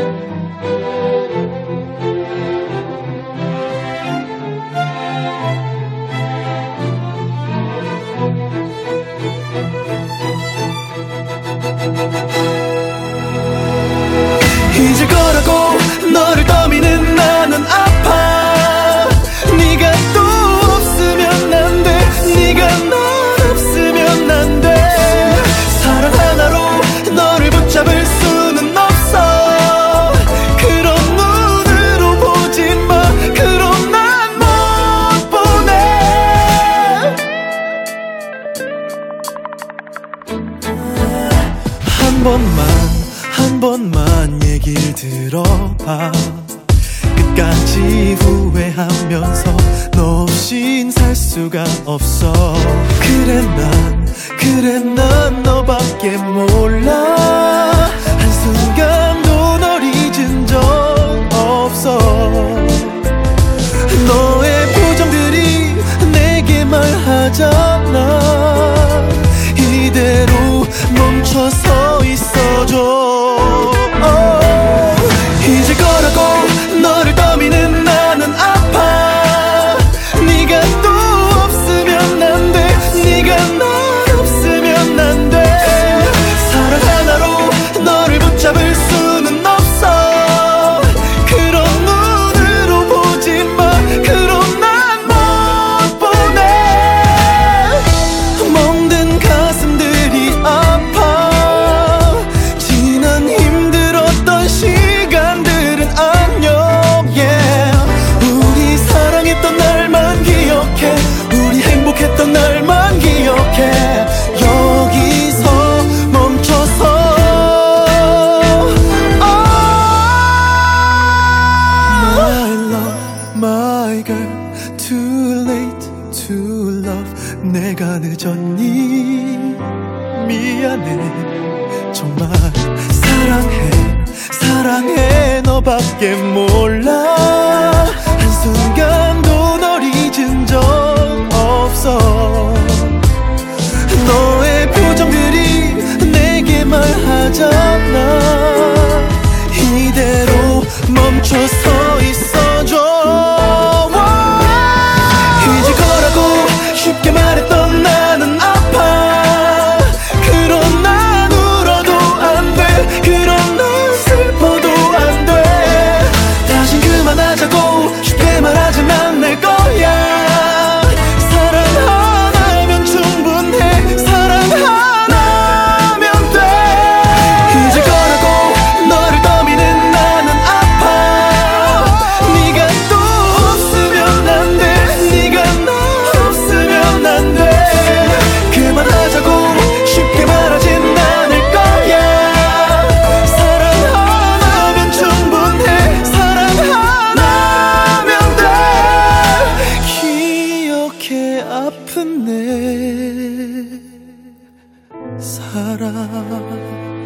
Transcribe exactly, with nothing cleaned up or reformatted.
잊을 거라고 너를 떠미는 나는 아파. 네가 또 없으면 안 돼. 네가 나 없으면 안 돼. 사랑 하나로 너를 붙잡을 수는 없어. 그런 눈으로 보지 마. 그럼 난 못 보내. 한 번만 한 번만 얘기를 들어봐. 끝까지 후회하면서 너 없인 살 수가 없어. 그래 난 그래 난 너밖에 몰라. 한순간도 널 잊은 적 없어. 너의 표정들이 내게 말하잖아. 이대로 멈춰서 있어줘. 잊을 거라고 너를 떠미는 나는 아파. 네가 또 없으면 안 돼. 네가 나 없으면 안 돼. 사랑 하나로 너를 붙잡을 수는 없어. 그런 눈으로 보지 마. 그럼 난 못 보내. 멍든 가슴들이 아파. 지난 힘들었던 시간들은 안녕. yeah. 우리 사랑했던 날만 기억해. 우리 행복했던 날만 기억해. 여기서 멈춰서. My love, my girl, too late to love. 내가 늦었니? 미안해 정말. 사랑해 사랑해 너밖에 몰라. 한순간도 널 잊은 적 없어. 너의 표정들이 내게 말하잖아. 이대로 멈춰서 있어줘. 잊을 거라고 쉽게 말했던 나는 아파. 그런 난 울어도 안 돼. 그런 난 슬퍼도 안 돼. 다신 그만하자고 쉽게 말하진 않을 거야. 사랑 하나면 충분해. 사랑 하나면 돼. 잊을 거라고 너를 떠미는 나는 아파. 네가 또 없으면 안 돼. 네가 나 없으면 안 돼. 그만하자고 쉽게 말하진 않을 거야. 사랑 하나면 충분해. 사랑 하나면 돼. 기억해 아픈 내 사랑.